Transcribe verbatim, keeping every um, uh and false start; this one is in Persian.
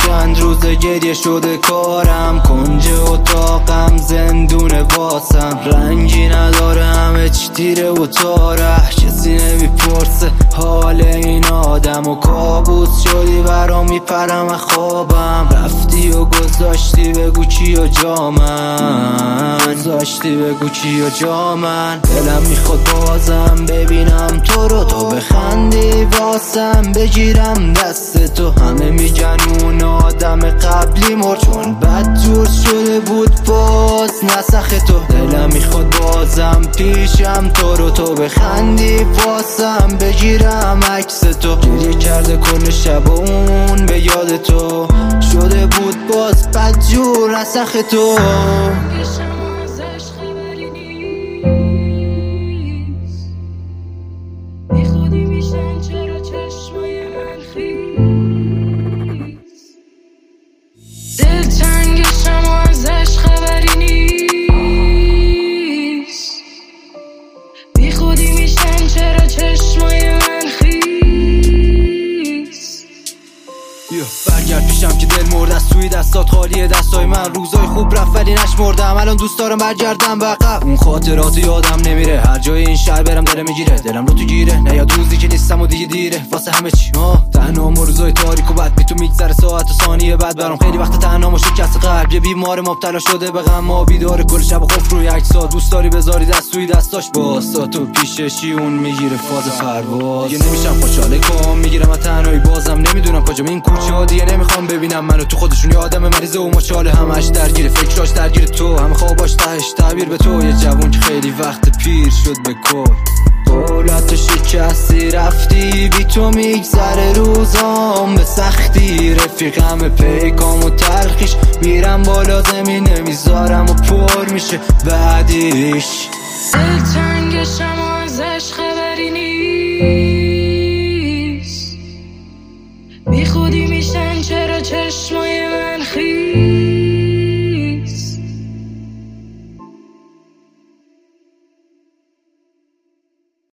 چند روز گریه شده کارم، کنج اتاقم زندون واسم، رنگی نداره همه چی دیره و تاره، کسی نمیپرسه حال این آدم و کابوس شدی برام میپرم از خوابم، رفتی و گذاشتی بگو کی و جا من، گذاشتی بگو کی و جا من. دلم میخواد بازم ببینم تو رو، تو بخندی واسم بگیرم دست تو، همه میگن اون آدم قبلی مرد چون بد جور شده بود باز نسخ تو، دلم میخواد بازم پیشم تو رو، تو بخندی واسم بگیرم عکس تو، گریه کرده کل شب اون به یاد تو، شده بود باز بد جور نسخ تو. دلتنگشم و ازش خبری نیست، بی خودی میشن چرا چشمای من خیس. برگرد پیشم که دل مرد از توی دستات خالیه دستای من، روزای خوب رفت ولی نشمردم، الان دوست دارم برگردم به عقب، اون خاطرات یادم نمیره، هر جای این شهر برم دلم میگیره، دلم رو تو گیره، نه یاد روزی که نیستم و دیگه دیره واسه همه چی ها، تنها و روزای تاریک و بد بی تو میگذره ساعت و ثانیه بعد برام خیلی وقت تنها و شکست قلب، یه بیمار مبتلا شده به غم ما بیدار کل شب و خوف روی عکسات، دوست داری بذاری دست توی دستاش واسه تو پیششی اون میگیره فاز پرواز، دیگه نمیشم خوشحال کام میگیرم از تنهایی بازم نمیدونم کجام این کوچه ها، دیگه نمیخوام ببینم منو تو خودشون، یه آدم مریضه و مچاله همش درگیر فکراش درگیر تو، همه خواباش تهش تعبیر به تو، یه جوون که خیلی وقت پیر شد به کور، قولتو شکستی رفتی بی تو میگذره روزام به سختی، رفیقم پیکام و تلخیش میرم بالا زمین نمیذارم و پر میشه بعدیش. دلتنگشم و ازش خبری نیست،